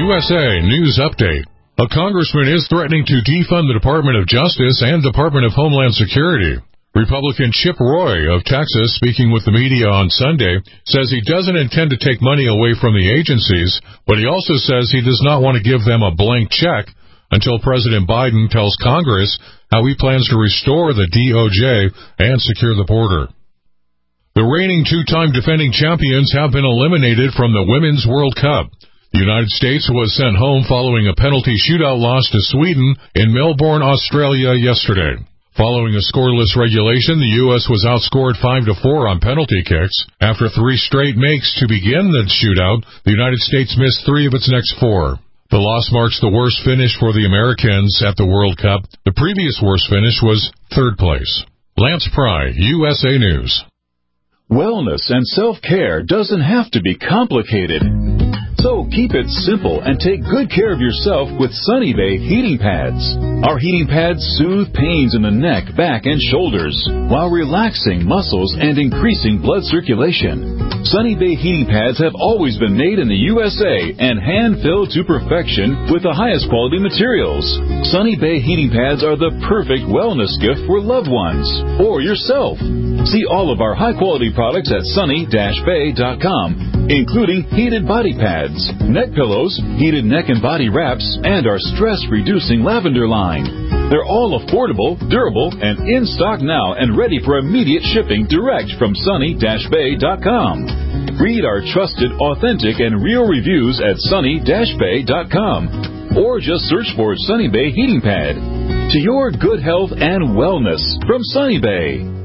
USA News Update. A congressman is threatening to defund the Department of Justice and Department of Homeland Security. Republican Chip Roy of Texas, speaking with the media on Sunday, says he doesn't intend to take money away from the agencies, but he also says he does not want to give them a blank check until President Biden tells Congress how he plans to restore the DOJ and secure the border. The reigning two-time defending champions have been eliminated from the Women's World Cup. The United States was sent home following a penalty shootout loss to Sweden in Melbourne, Australia yesterday. Following a scoreless regulation, the U.S. was outscored 5-4 on penalty kicks. After 3 straight makes to begin the shootout, the United States missed 3 of its next 4. The loss marks the worst finish for the Americans at the World Cup. The previous worst finish was 3rd place. Lance Pry, USA News. Wellness and self-care doesn't have to be complicated. So keep it simple and take good care of yourself with Sunny Bay heating pads. Our heating pads soothe pains in the neck, back, and shoulders while relaxing muscles and increasing blood circulation. Sunny Bay heating pads have always been made in the USA and hand-filled to perfection with the highest quality materials. Sunny Bay heating pads are the perfect wellness gift for loved ones or yourself. See all of our high-quality products at sunny-bay.com, including heated body pads, neck pillows, heated neck and body wraps, and our stress-reducing lavender line. They're all affordable, durable, and in stock now and ready for immediate shipping direct from sunny-bay.com. Read our trusted, authentic, and real reviews at sunny-bay.com, or just search for Sunny Bay Heating Pad. To your good health and wellness from Sunny Bay.